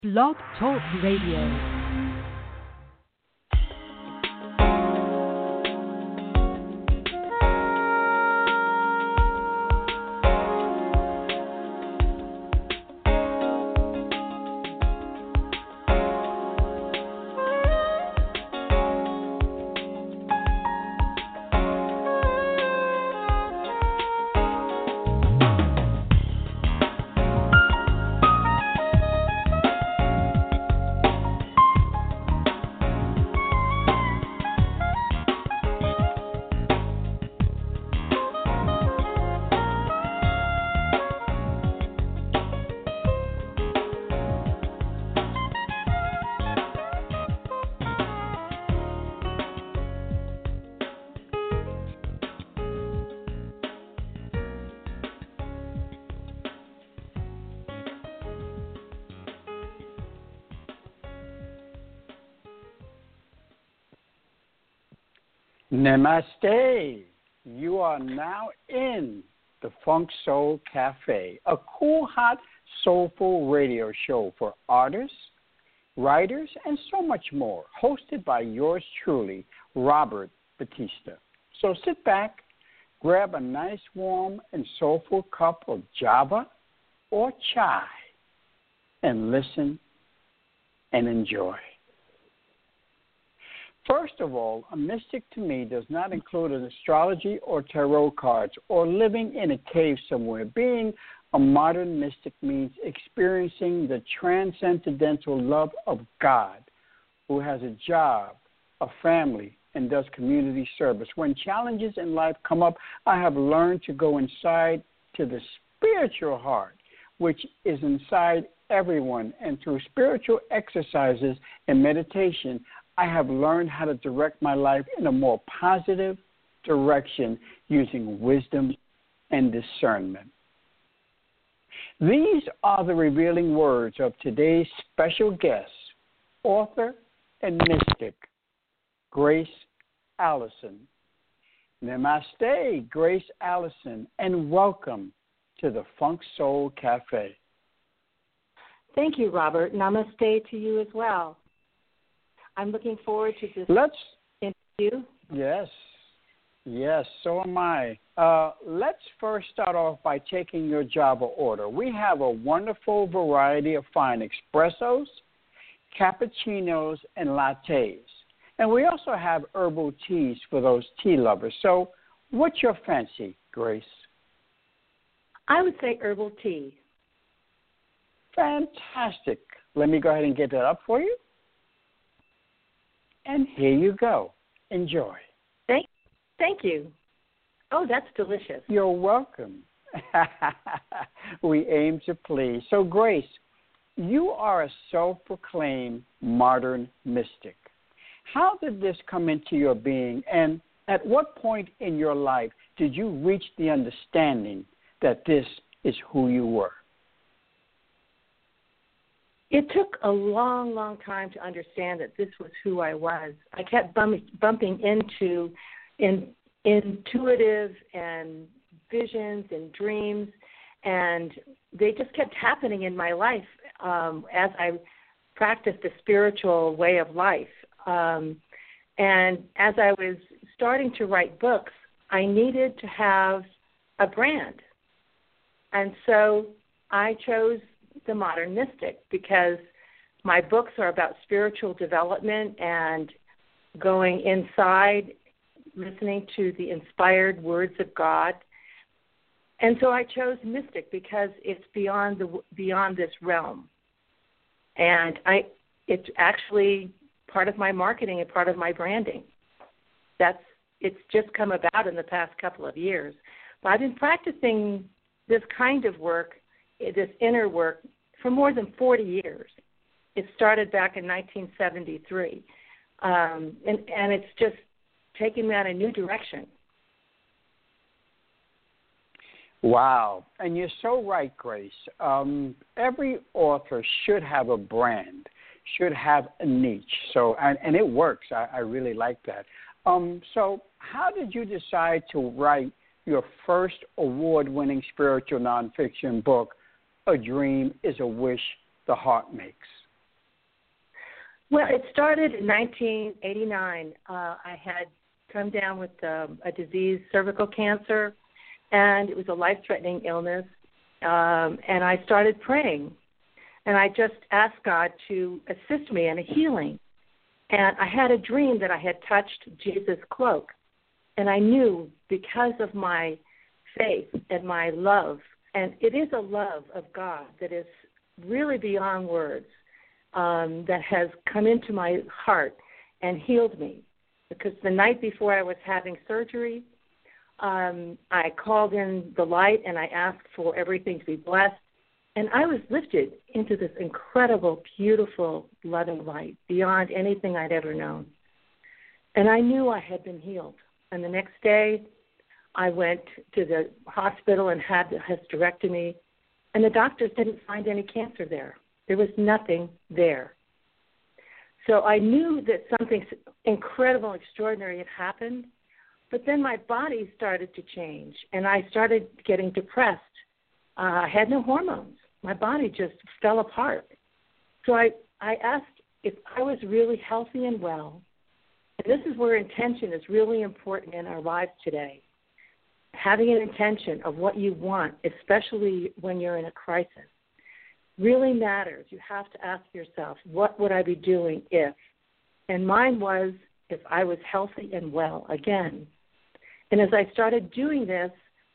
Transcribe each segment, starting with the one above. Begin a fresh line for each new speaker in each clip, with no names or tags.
Blog Talk Radio.
Namaste. You are now in the Funk Soul Cafe, a cool, hot, soulful radio show for artists, writers, and so much more, hosted by yours truly, Robert Batista. So sit back, grab a nice, warm, and soulful cup of Java or chai, and listen and enjoy. First of all, a mystic to me does not include an astrology or tarot cards or living in a cave somewhere. Being a modern mystic means experiencing the transcendental love of God, who has a job, a family, and does community service. When challenges in life come up, I have learned to go inside to the spiritual heart, which is inside everyone. And through spiritual exercises and meditation, I have learned how to direct my life in a more positive direction using wisdom and discernment. These are the revealing words of today's special guest, author and mystic, Grace Allison. Namaste, Grace Allison, and welcome to the Funk Soul Cafe.
Thank you, Robert. Namaste to you as well. I'm looking forward to this interview.
Yes, so am I. Let's first start off by taking your Java order. We have a wonderful variety of fine espressos, cappuccinos, and lattes. And we also have herbal teas for those tea lovers. So what's your fancy, Grace?
I would say herbal tea.
Fantastic. Let me go ahead and get that up for you. And here you go. Enjoy.
Thank you. Oh, that's delicious.
You're welcome. We aim to please. So, Grace, you are a self-proclaimed modern mystic. How did this come into your being, and at what point in your life did you reach the understanding that this is who you were?
It took a long, long time to understand that this was who I was. I kept bumping into intuitive and visions and dreams, and they just kept happening in my life as I practiced a spiritual way of life. And as I was starting to write books, I needed to have a brand. And so I chose the modern mystic because my books are about spiritual development and going inside, listening to the inspired words of God. And so I chose mystic because it's beyond this realm. And it's actually part of my marketing and part of my branding. It's just come about in the past couple of years. But I've been practicing this kind of work, this inner work, for more than 40 years. It started back in 1973, and it's just taken me on a new direction.
Wow, and you're so right, Grace. Every author should have a brand, should have a niche. So, and it works. I really like that. So how did you decide to write your first award-winning spiritual nonfiction book, A Dream is a Wish the Heart Makes?
Well, it started in 1989. I had come down with a disease, cervical cancer, and it was a life-threatening illness. And I started praying, and I just asked God to assist me in a healing. And I had a dream that I had touched Jesus' cloak, and I knew because of my faith and my love, and it is a love of God that is really beyond words, that has come into my heart and healed me. Because the night before I was having surgery, I called in the light and I asked for everything to be blessed. And I was lifted into this incredible, beautiful, loving light beyond anything I'd ever known. And I knew I had been healed. And the next day, I went to the hospital and had the hysterectomy, and the doctors didn't find any cancer there. There was nothing there. So I knew that something incredible, extraordinary had happened, but then my body started to change, and I started getting depressed. I had no hormones. My body just fell apart. So I asked if I was really healthy and well, and this is where intention is really important in our lives today. Having an intention of what you want, especially when you're in a crisis, really matters. You have to ask yourself, what would I be doing if? And mine was if I was healthy and well again. And as I started doing this,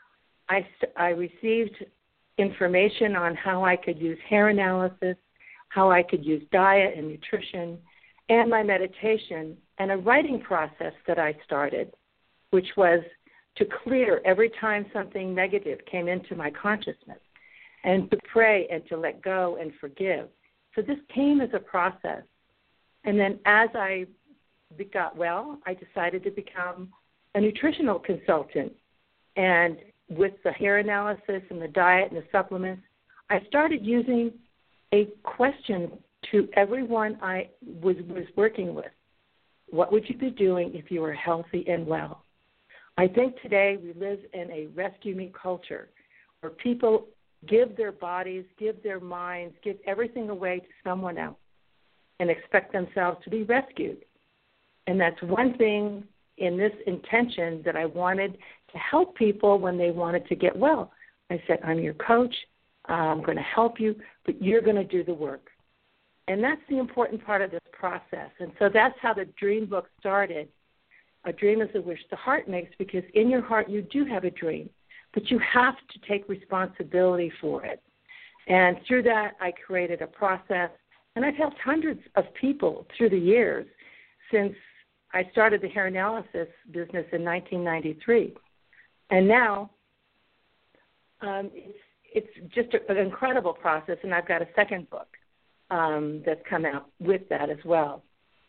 I received information on how I could use hair analysis, how I could use diet and nutrition, and my meditation, and a writing process that I started, which was to clear every time something negative came into my consciousness, and to pray and to let go and forgive. So this came as a process. And then as I got well, I decided to become a nutritional consultant. And with the hair analysis and the diet and the supplements, I started using a question to everyone I was working with. What would you be doing if you were healthy and well? I think today we live in a rescue me culture where people give their bodies, give their minds, give everything away to someone else and expect themselves to be rescued. And that's one thing in this intention that I wanted to help people when they wanted to get well. I said, I'm your coach. I'm going to help you, but you're going to do the work. And that's the important part of this process. And so that's how the Dream book started. A dream is a wish the heart makes, because in your heart you do have a dream, but you have to take responsibility for it. And through that, I created a process, and I've helped hundreds of people through the years since I started the hair analysis business in 1993. And now it's just an incredible process, and I've got a second book that's come out with that as well.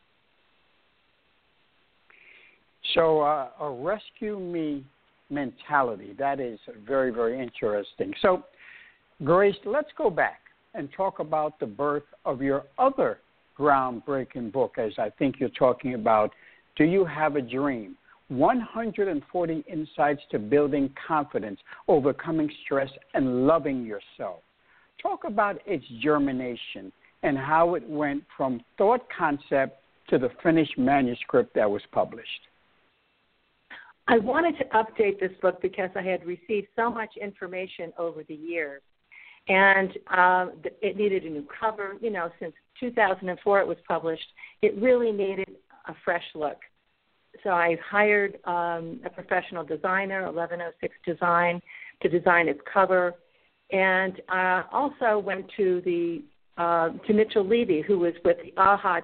So a rescue me mentality, that is very, very interesting. So, Grace, let's go back and talk about the birth of your other groundbreaking book, as I think you're talking about, Do You Have a Dream? 140 Insights to Building Confidence, Overcoming Stress, and Loving Yourself. Talk about its germination and how it went from thought concept to the finished manuscript that was published.
I wanted to update this book because I had received so much information over the years, and it needed a new cover. You know, since 2004 it was published, it really needed a fresh look. So I hired a professional designer, 1106 Design, to design its cover, and also went to Mitchell Levy, who was with the AHA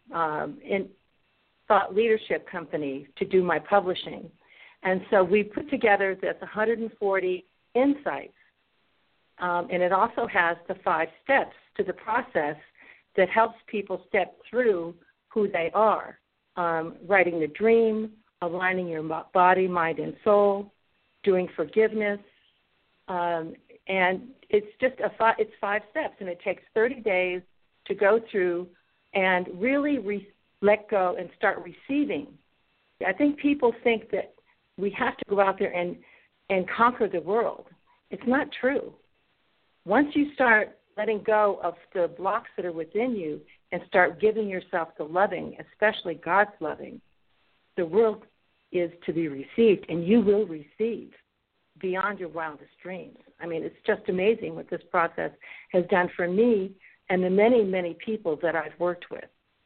Thought Leadership Company, to do my publishing. And so we put together this 140 insights, and it also has the 5 steps to the process that helps people step through who they are. Writing the dream, aligning your body, mind, and soul, doing forgiveness, and it's just it's 5 steps, and it takes 30 days to go through and really let go and start receiving. I think people think that we have to go out there and conquer the world. It's not true. Once you start letting go of the blocks that are within you and start giving yourself the loving, especially God's loving, the world is to be received, and you will receive beyond your wildest dreams. I mean, it's just amazing what this process has done for me and the many, many people that I've worked with.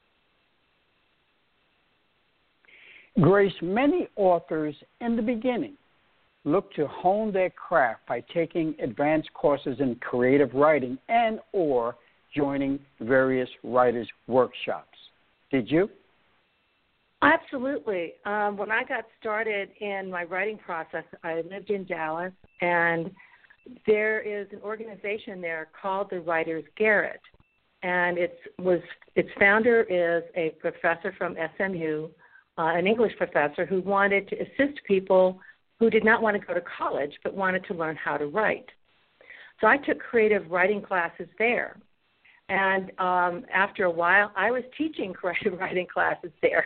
Grace, many authors in the beginning look to hone their craft by taking advanced courses in creative writing and or joining various writers' workshops. Did you?
Absolutely. When I got started in my writing process, I lived in Dallas, and there is an organization there called the Writers Garret, and its founder is a professor from SMU, an English professor who wanted to assist people who did not want to go to college but wanted to learn how to write. So I took creative writing classes there. And after a while, I was teaching creative writing classes there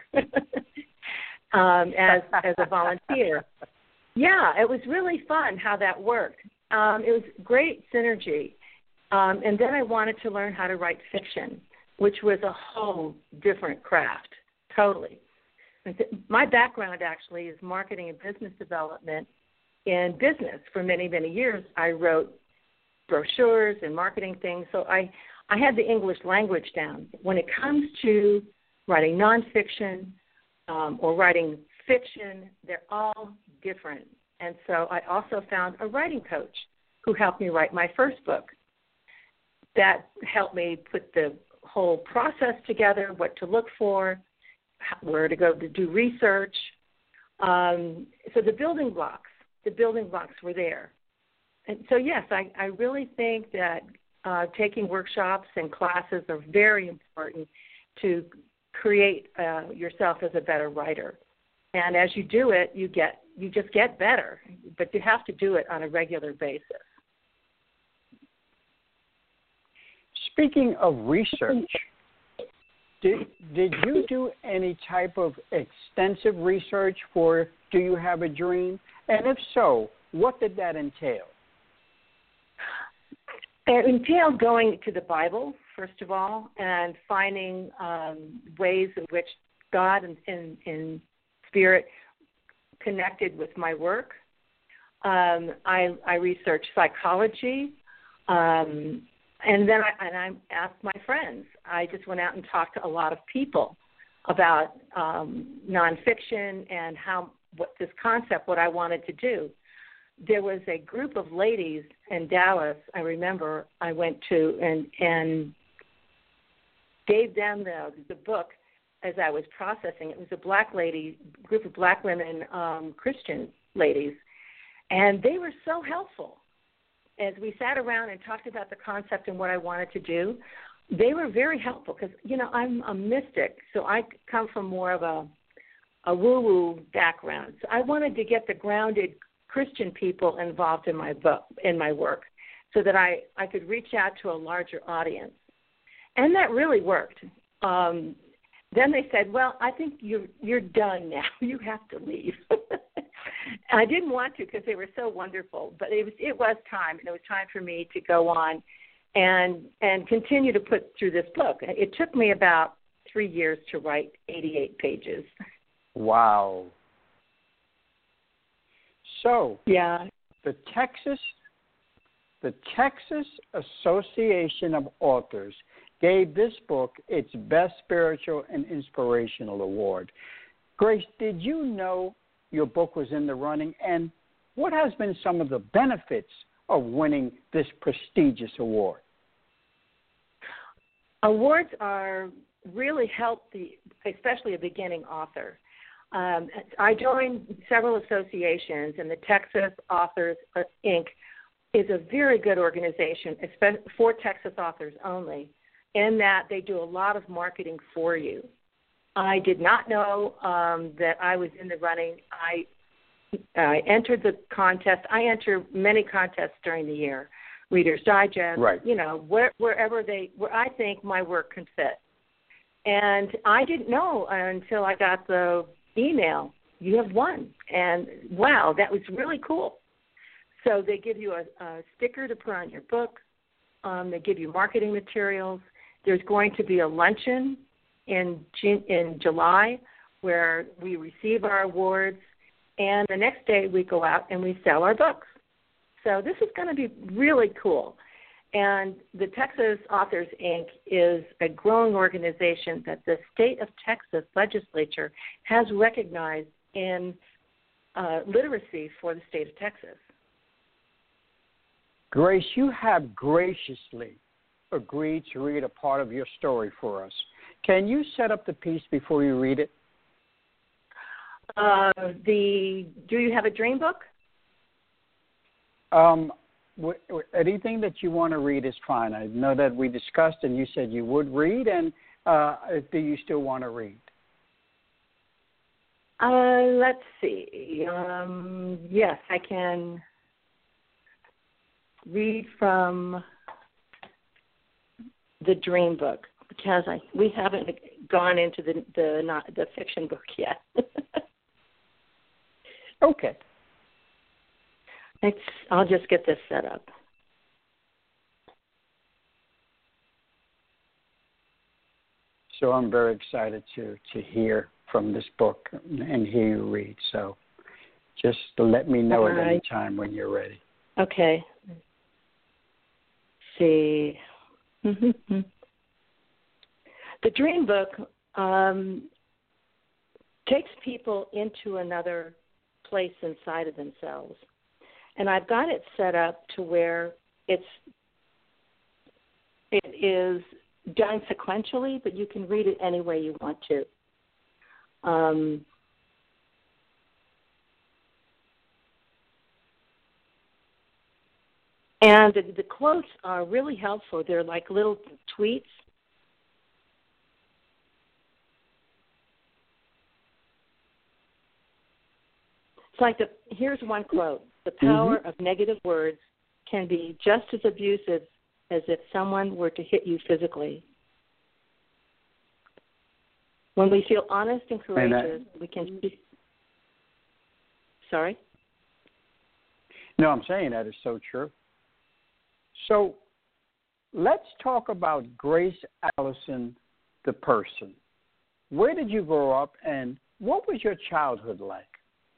as a volunteer. Yeah, it was really fun how that worked. It was great synergy. And then I wanted to learn how to write fiction, which was a whole different craft, totally. My background actually is marketing and business development in business. For many, many years, I wrote brochures and marketing things, so I had the English language down. When it comes to writing nonfiction or writing fiction, they're all different. And so I also found a writing coach who helped me write my first book. That helped me put the whole process together, what to look for, where to go to do research. So the building blocks were there. And so, yes, I really think that taking workshops and classes are very important to create yourself as a better writer. And as you do it, you just get better, but you have to do it on a regular basis.
Speaking of research, did you do any type of extensive research for Do You Have a Dream? And if so, what did that entail?
It entailed going to the Bible, first of all, and finding ways in which God and Spirit connected with my work. I researched psychology, and then I asked my friends. I just went out and talked to a lot of people about nonfiction and what I wanted to do. There was a group of ladies in Dallas, I remember, I went to and gave them the book as I was processing. It was a group of black women, Christian ladies, and they were so helpful. As we sat around and talked about the concept and what I wanted to do, they were very helpful because, I'm a mystic, so I come from more of a woo-woo background. So I wanted to get the grounded Christian people involved in my work so that I could reach out to a larger audience. And that really worked. Then they said, well, I think you're done now. You have to leave. I didn't want to because they were so wonderful, but it was time, and it was time for me to go on and continue to put through this book. It took me about 3 years to write 88 pages.
Wow. So,
yeah,
the Texas Association of Authors gave this book its Best Spiritual and Inspirational Award. Grace, did you know your book was in the running, and what has been some of the benefits of winning this prestigious award?
Awards really help especially a beginning author. I joined several associations, and the Texas Authors Inc. is a very good organization, especially for Texas authors only, in that they do a lot of marketing for you. I did not know that I was in the running. I entered the contest. I enter many contests during the year, Reader's Digest,
right.
Wherever I think my work can fit. And I didn't know until I got the email, you have won. And wow, that was really cool. So they give you a sticker to put on your book. They give you marketing materials. There's going to be a luncheon in July where we receive our awards, and the next day we go out and we sell our books. So this is going to be really cool. And the Texas Authors, Inc. is a growing organization that the state of Texas legislature has recognized in literacy for the state of Texas.
Grace, you have graciously agreed to read a part of your story for us. Can you set up the piece before you read it?
Do you have a dream book?
Anything that you want to read is fine. I know that we discussed and you said you would read, and do you still want to read?
Let's see. Yes, I can read from the dream book because we haven't gone into the fiction book yet.
Okay.
I'll just get this set up.
So I'm very excited to hear from this book and hear you read. So just let me know at any time when you're ready.
Okay. Let's see. The dream book takes people into another place inside of themselves. And I've got it set up to where it is done sequentially, but you can read it any way you want to. And the quotes are really helpful. They're like little tweets. It's like here's one quote. The power of negative words can be just as abusive as if someone were to hit you physically. When we feel honest and courageous, we can speak. Sorry?
No, I'm saying that is so true. So let's talk about Grace Allison, the person. Where did you grow up, and what was your childhood like?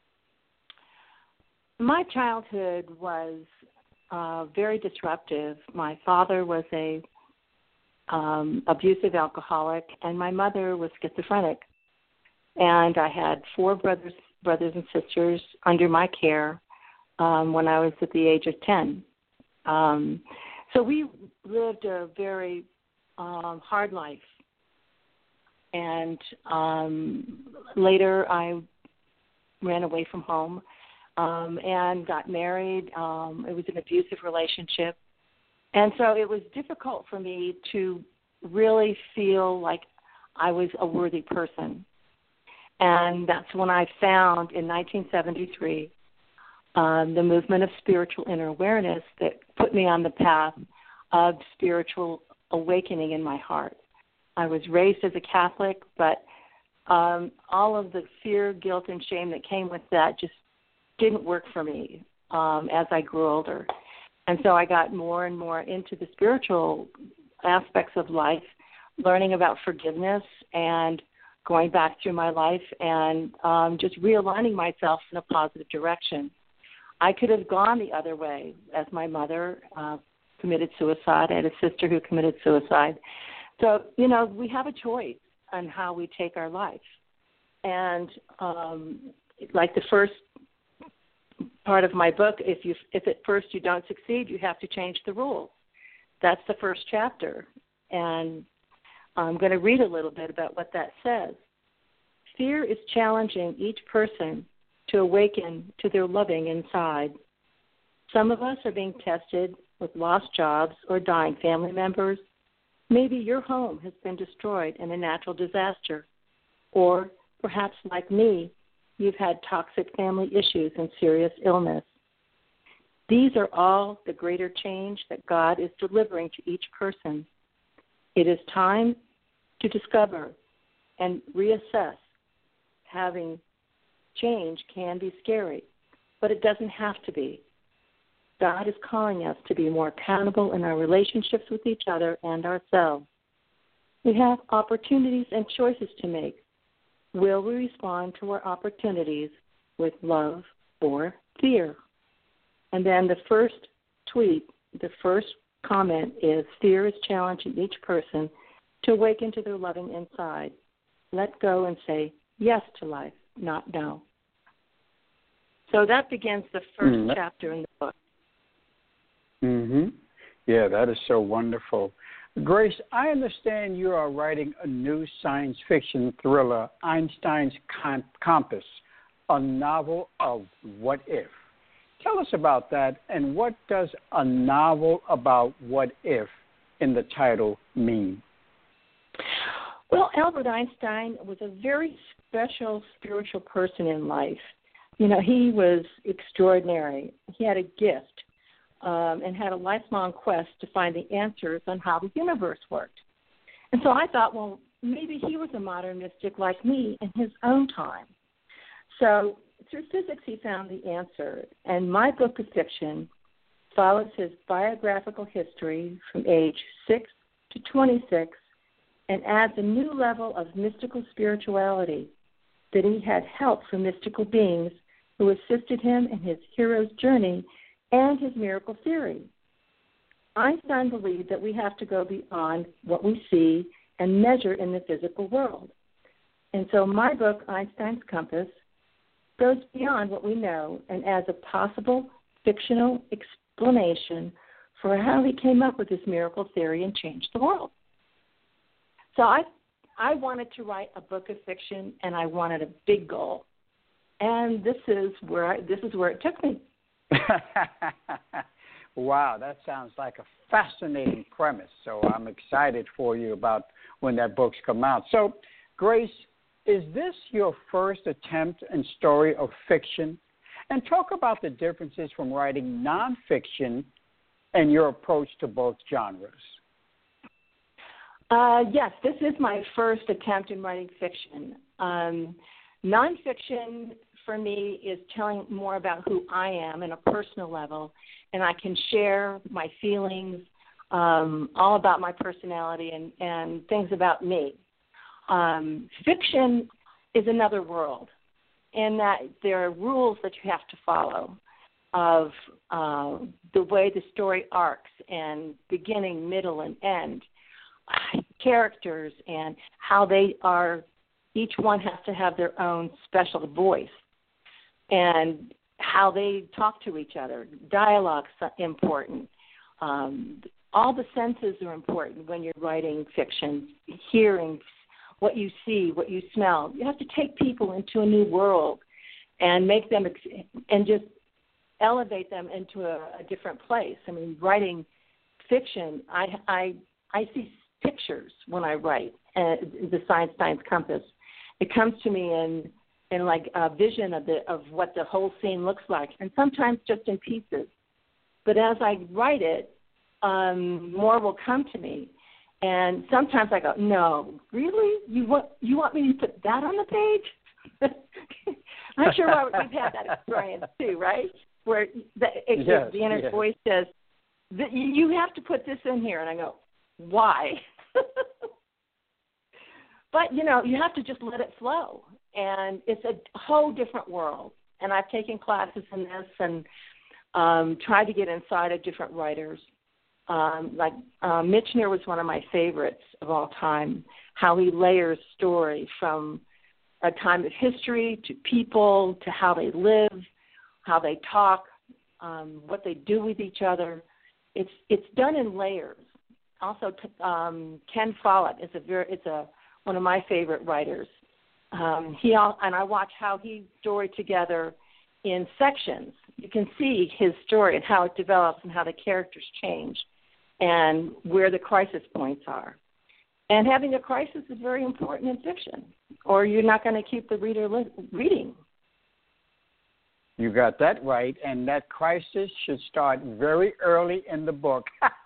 My childhood was very disruptive. My father was a abusive alcoholic, and my mother was schizophrenic. And I had 4 brothers and sisters under my care when I was at the age of 10. So we lived a very hard life. And later I ran away from home. And got married. It was an abusive relationship. And so it was difficult for me to really feel like I was a worthy person. And that's when I found in 1973 the movement of spiritual inner awareness that put me on the path of spiritual awakening in my heart. I was raised as a Catholic, but all of the fear, guilt, and shame that came with that just didn't work for me as I grew older. And so I got more and more into the spiritual aspects of life, learning about forgiveness and going back through my life and just realigning myself in a positive direction. I could have gone the other way, as my mother committed suicide. I had a sister who committed suicide. So, we have a choice on how we take our life. And like the first part of my book, if at first you don't succeed, you have to change the rules. That's the first chapter. And I'm going to read a little bit about what that says. Fear is challenging each person to awaken to their loving inside. Some of us are being tested with lost jobs or dying family members. Maybe your home has been destroyed in a natural disaster. Or perhaps like me, you've had toxic family issues and serious illness. These are all the greater change that God is delivering to each person. It is time to discover and reassess. Having change can be scary, but it doesn't have to be. God is calling us to be more accountable in our relationships with each other and ourselves. We have opportunities and choices to make. Will we respond to our opportunities with love or fear? And then the first tweet, the first comment is, fear is challenging each person to awaken to their loving inside. Let go and say yes to life, not no. So that begins the first chapter in the book.
Mm-hmm. Yeah, that is so wonderful. Grace, I understand you are writing a new science fiction thriller, Einstein's Compass, a novel of what if. Tell us about that, and what does a novel about what if in the title mean?
Well, Albert Einstein was a very special spiritual person in life. You know, he was extraordinary. He had a gift and had a lifelong quest to find the answers on how the universe worked. And so I thought, well, maybe he was a modern mystic like me in his own time. So through physics, he found the answer. And my book of fiction follows his biographical history from age 6 to 26 and adds a new level of mystical spirituality, that he had help from mystical beings who assisted him in his hero's journey and his miracle theory. Einstein believed that we have to go beyond what we see and measure in the physical world. And so my book, Einstein's Compass, goes beyond what we know and adds a possible fictional explanation for how he came up with this miracle theory and changed the world. So I wanted to write a book of fiction, and I wanted a big goal. And this is where it took me.
Wow, that sounds like a fascinating premise. So I'm excited for you about when that book's come out. So, Grace, is this your first attempt and story of fiction? And talk about the differences from writing nonfiction and your approach to both genres.
Yes, this is my first attempt in writing fiction. Nonfiction, for me, is telling more about who I am in a personal level, and I can share my feelings, all about my personality and things about me. Fiction is another world, in that there are rules that you have to follow of the way the story arcs and beginning, middle, and end, characters and how they are, each one has to have their own special voice and how they talk to each other. Dialogue's important. All the senses are important when you're writing fiction, hearing, what you see, what you smell. You have to take people into a new world and make them and just elevate them into a different place. I mean, writing fiction, I see pictures when I write the Einstein's Compass. It comes to me in like a vision of what the whole scene looks like, and sometimes just in pieces. But as I write it, more will come to me. And sometimes I go, no, really? You want me to put that on the page? I'm sure we've had that experience too, right? Where the inner voice says, you have to put this in here. And I go, why? But, you have to just let it flow. And it's a whole different world. And I've taken classes in this and tried to get inside of different writers. Michener was one of my favorites of all time, how he layers story from a time of history to people to how they live, how they talk, what they do with each other. It's done in layers. Also, Ken Follett is one of my favorite writers. And I watch how he story together in sections. You can see his story and how it develops and how the characters change and where the crisis points are. And having a crisis is very important in fiction, or you're not going to keep the reader reading.
You got that right, and that crisis should start very early in the book.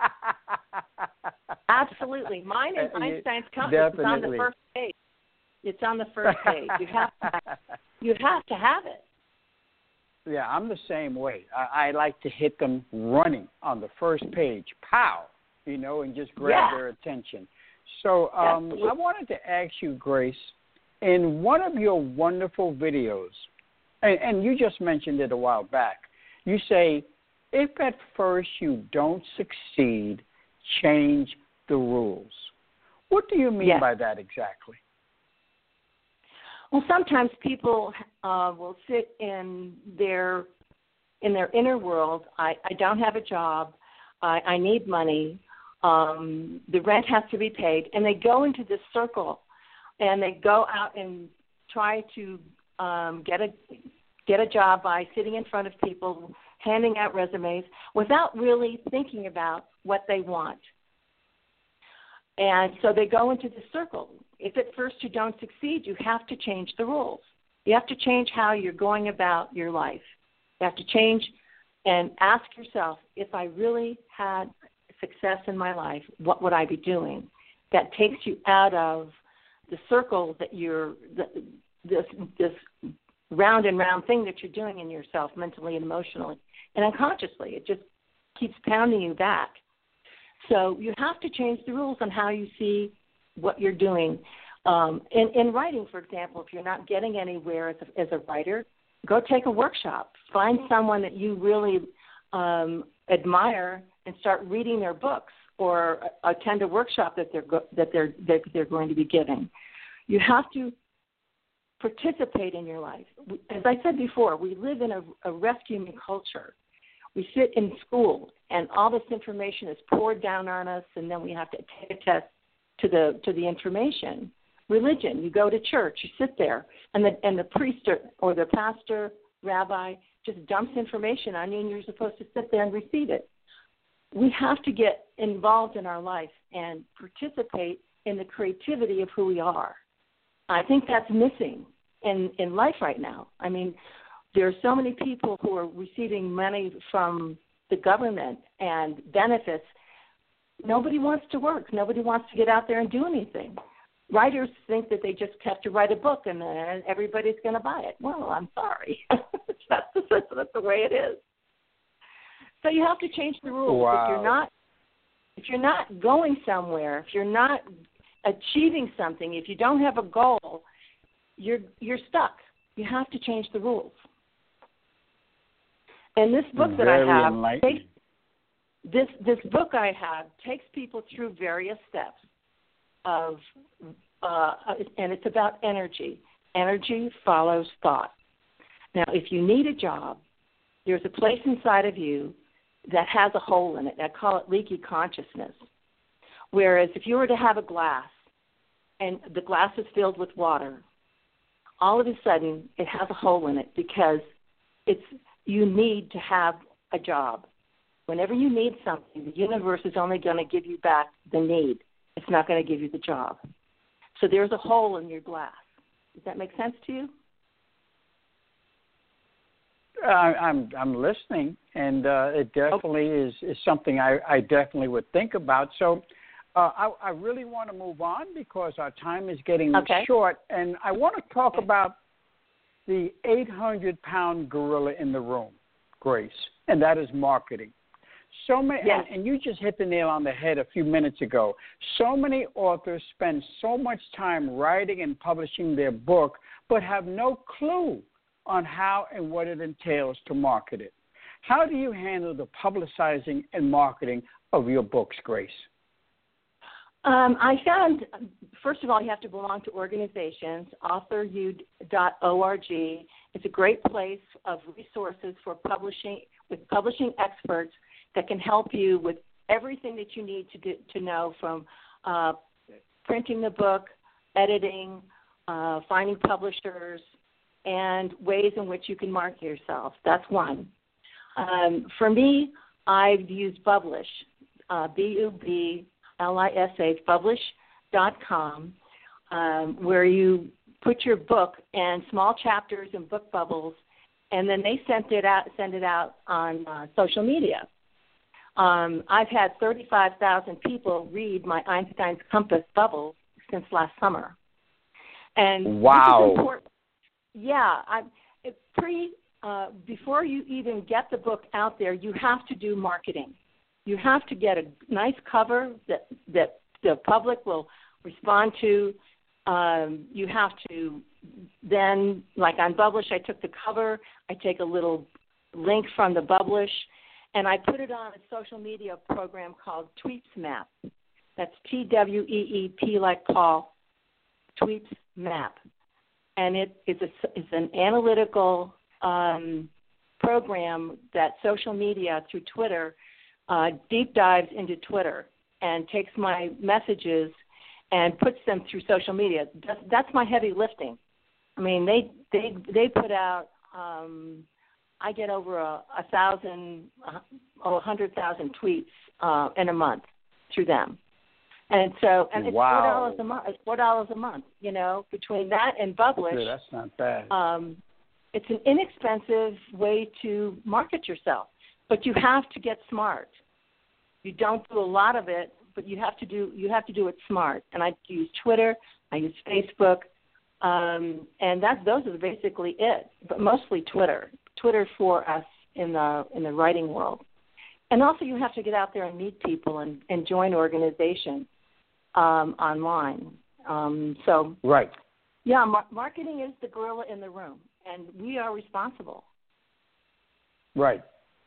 Absolutely. Mine is Einstein's Compass. It's on the first page. It's on the first page. You have to have it.
Yeah, I'm the same way. I like to hit them running on the first page, pow, and just grab their attention. So I wanted to ask you, Grace, in one of your wonderful videos, and you just mentioned it a while back, you say, if at first you don't succeed, change the rules. What do you mean by that exactly?
Well, sometimes people will sit in their inner world. I don't have a job. I need money. The rent has to be paid. And they go into this circle, and they go out and try to get a job by sitting in front of people, handing out resumes, without really thinking about what they want. And so they go into the circle. If at first you don't succeed, you have to change the rules. You have to change how you're going about your life. You have to change and ask yourself, if I really had success in my life, what would I be doing? That takes you out of the circle that this round and round thing that you're doing in yourself, mentally and emotionally and unconsciously. It just keeps pounding you back. So you have to change the rules on how you see what you're doing. In writing, for example, if you're not getting anywhere as a writer, go take a workshop. Find someone that you really admire and start reading their books, or attend a workshop that they're going to be giving. You have to participate in your life. As I said before, we live in a rescuing culture. We sit in school, and all this information is poured down on us, and then we have to take a test to the information. Religion, you go to church, you sit there, and the priest or the pastor, rabbi, just dumps information on you, and you're supposed to sit there and receive it. We have to get involved in our life and participate in the creativity of who we are. I think that's missing in life right now. I mean, there are so many people who are receiving money from the government and benefits. Nobody wants to work. Nobody wants to get out there and do anything. Writers think that they just have to write a book and then everybody's going to buy it. Well, I'm sorry. That's the way it is. So you have to change the rules.
Wow.
If you're not going somewhere, if you're not achieving something, if you don't have a goal, you're stuck. You have to change the rules. And this book that I have, this book I have takes people through various steps of, and it's about energy. Energy follows thought. Now, if you need a job, there's a place inside of you that has a hole in it. I call it leaky consciousness. Whereas if you were to have a glass and the glass is filled with water, all of a sudden it has a hole in it because you need to have a job. Whenever you need something, the universe is only going to give you back the need. It's not going to give you the job. So there's a hole in your glass. Does that make sense to you?
I'm listening, and it definitely is something I definitely would think about. So I really want to move on because our time is getting short, and I want to talk about the 800-pound gorilla in the room, Grace, and that is marketing. So many, and you just hit the nail on the head a few minutes ago. So many authors spend so much time writing and publishing their book, but have no clue on how and what it entails to market it. How do you handle the publicizing and marketing of your books, Grace?
I found, first of all, you have to belong to organizations. AuthorU.org is a great place of resources for publishing, with publishing experts that can help you with everything that you need to know, from printing the book, editing, finding publishers, and ways in which you can market yourself. That's one. For me, I've used Publish, Bublish, Publish.com, where you put your book and small chapters and book bubbles, and then they send it out on social media. I've had 35,000 people read my Einstein's Compass bubble since last summer. And
wow.
This is important. Yeah, before you even get the book out there, you have to do marketing. You have to get a nice cover that the public will respond to. You have to then, like on Publish, I took the cover, I take a little link from the Publish, and I put it on a social media program called Tweets Map. That's TWEEP like Paul, Tweets Map. And it's an analytical program that social media through Twitter deep dives into Twitter and takes my messages and puts them through social media. That's my heavy lifting. I mean, they put out. I get over 100,000 tweets in a month through them, and it's $4 a month. It's $4 a month. You know, between that and Publish,
sure, that's not bad.
It's an inexpensive way to market yourself, but you have to get smart. You don't do a lot of it, but you have to do it smart. And I use Twitter, I use Facebook, and those are basically it. But mostly Twitter for us in the writing world. And also, you have to get out there and meet people and join organizations online.
Right.
Yeah, marketing is the gorilla in the room, and we are responsible.
Right.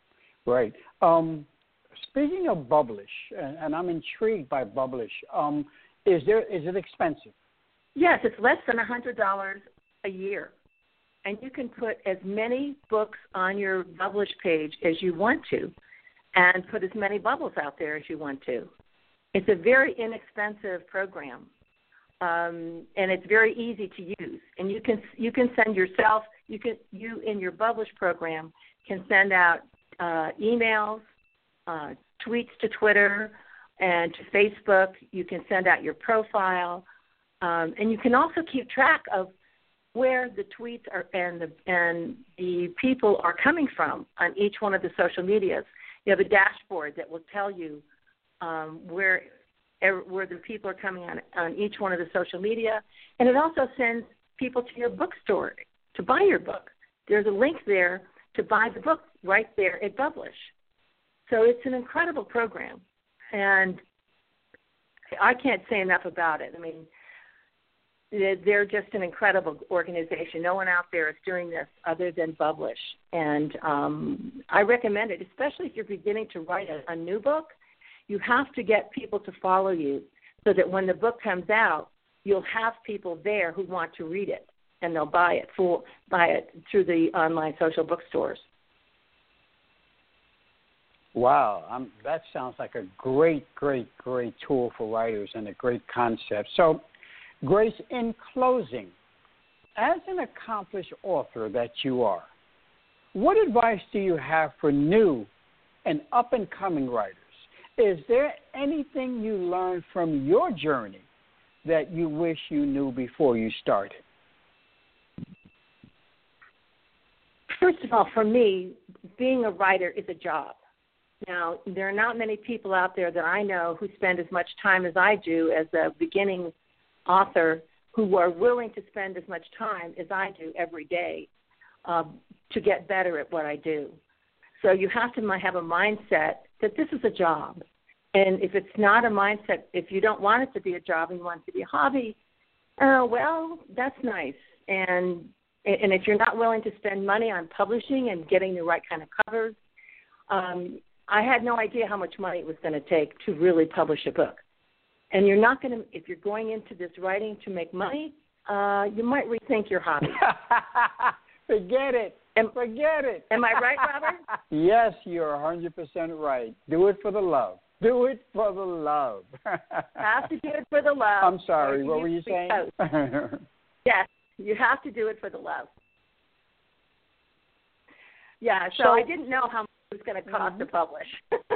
Speaking of Publish, and I'm intrigued by Publish, is it expensive?
Yes, it's less than $100 a year, and you can put as many books on your Publish page as you want to, and put as many bubbles out there as you want to. It's a very inexpensive program, and it's very easy to use. And you can send yourself. You in your Publish program can send out emails, tweets to Twitter and to Facebook. You can send out your profile, and you can also keep track of where the tweets are and the people are coming from on each one of the social medias. You have a dashboard that will tell you where the people are coming on each one of the social media, and it also sends people to your bookstore to buy your book. There's a link there to buy the book right there at Publish. So it's an incredible program, and I can't say enough about it. I mean, they're just an incredible organization. No one out there is doing this other than Publish, and I recommend it, especially if you're beginning to write a new book. You have to get people to follow you so that when the book comes out, you'll have people there who want to read it, and they'll buy it through the online social bookstores.
Wow, that sounds like a great tool for writers and a great concept. So, Grace, in closing, as an accomplished author that you are, what advice do you have for new and up-and-coming writers? Is there anything you learned from your journey that you wish you knew before you started?
First of all, for me, being a writer is a job. Now, there are not many people out there that I know who spend as much time as I do as a beginning author who are willing to spend as much time as I do every day to get better at what I do. So you have to have a mindset that this is a job. And if it's not a mindset, if you don't want it to be a job and you want it to be a hobby, well, that's nice. And if you're not willing to spend money on publishing and getting the right kind of covers, I had no idea how much money it was going to take to really publish a book. And you're not going to, if you're going into this writing to make money, you might rethink your hobby.
Forget it. Forget it.
Am I right, Robert?
Yes, you're 100% right. Do it for the love. Do it for the love.
Have to do it for the love.
I'm sorry, what were you saying?
Yes, you have to do it for the love. Yeah, so I didn't know how much it was going to cost to publish.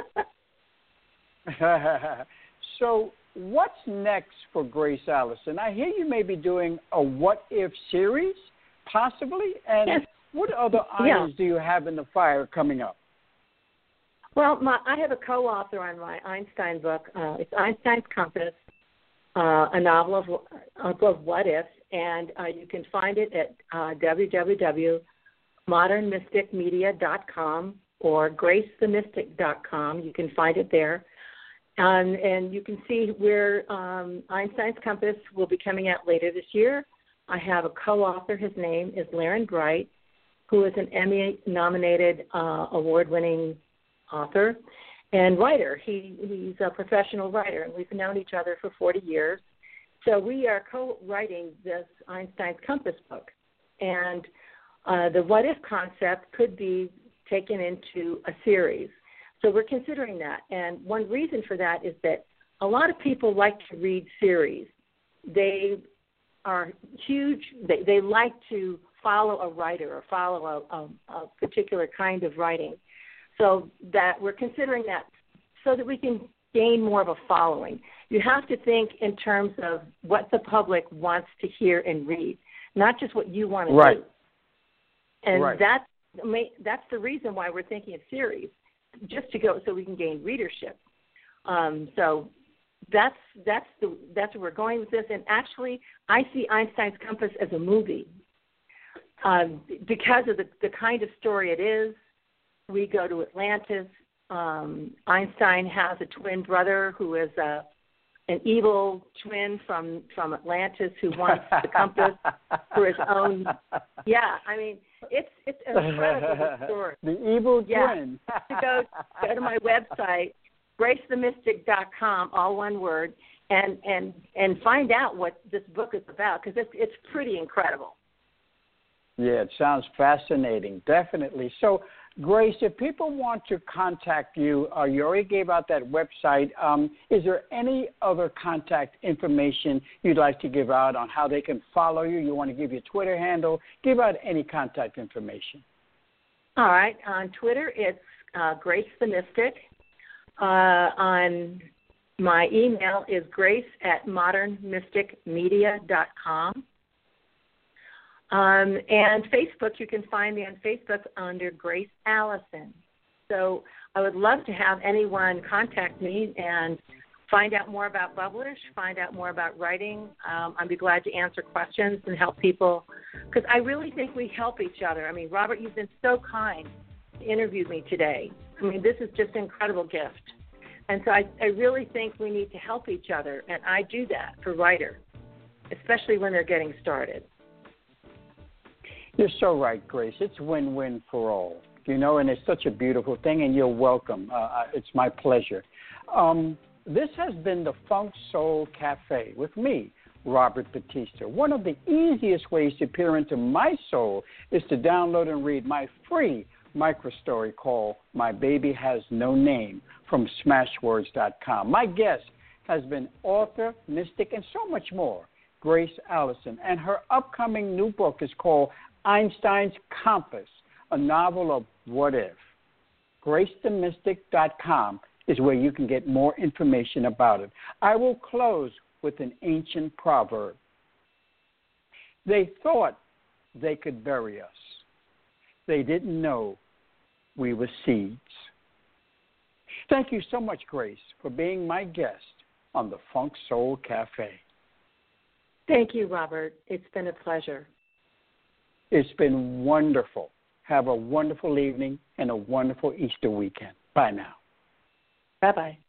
So what's next for Grace Allison? I hear you may be doing a What If series, possibly, and yes. What other items do you have in the fire coming up?
Well, I have a co-author on my Einstein book. It's Einstein's Compass, a novel of what ifs, and you can find it at modernmysticmedia.com or gracethemystic.com. You can find it there. And you can see where Einstein's Compass will be coming out later this year. I have a co-author. His name is Laren Bright, who is an Emmy-nominated award-winning author and writer. He's a professional writer, and we've known each other for 40 years. So we are co-writing this Einstein's Compass book. And the what-if concept could be taken into a series. So we're considering that. And one reason for that is that a lot of people like to read series. They are huge. They like to follow a writer or follow a particular kind of writing. So that we're considering that so that we can gain more of a following. You have to think in terms of what the public wants to hear and read, not just what you want to do. And that's the reason why we're thinking of series, just to go so we can gain readership. So that's where we're going with this. And actually, I see Einstein's Compass as a movie because of the kind of story it is. We go to Atlantis. Einstein has a twin brother who is an evil twin from Atlantis who wants the compass for his own. Yeah, I mean, it's an incredible story.
The evil twin.
Go to my website, gracethemystic.com, all one word, and find out what this book is about, because it's pretty incredible.
Yeah, it sounds fascinating, definitely. So, Grace, if people want to contact you, you already gave out that website. Is there any other contact information you'd like to give out on how they can follow you? You want to give your Twitter handle? Give out any contact information.
All right. On Twitter, it's Grace the Mystic. On my email is grace@modernmysticmedia.com. And Facebook, you can find me on Facebook under Grace Allison. So I would love to have anyone contact me and find out more about Publish, find out more about writing. I'd be glad to answer questions and help people, because I really think we help each other. I mean, Robert, you've been so kind to interview me today. I mean, this is just an incredible gift. And so I really think we need to help each other, and I do that for writers, especially when they're getting started.
You're so right, Grace. It's win-win for all, and it's such a beautiful thing, and you're welcome. It's my pleasure. This has been the Funk Soul Cafe with me, Robert Batista. One of the easiest ways to peer into my soul is to download and read my free microstory called My Baby Has No Name from Smashwords.com. My guest has been author, mystic, and so much more, Grace Allison, and her upcoming new book is called Einstein's Compass, a novel of what if. GraceTheMystic.com is where you can get more information about it. I will close with an ancient proverb. They thought they could bury us. They didn't know we were seeds. Thank you so much, Grace, for being my guest on the Funk Soul Cafe.
Thank you, Robert. It's been a pleasure.
It's been wonderful. Have a wonderful evening and a wonderful Easter weekend. Bye now.
Bye-bye.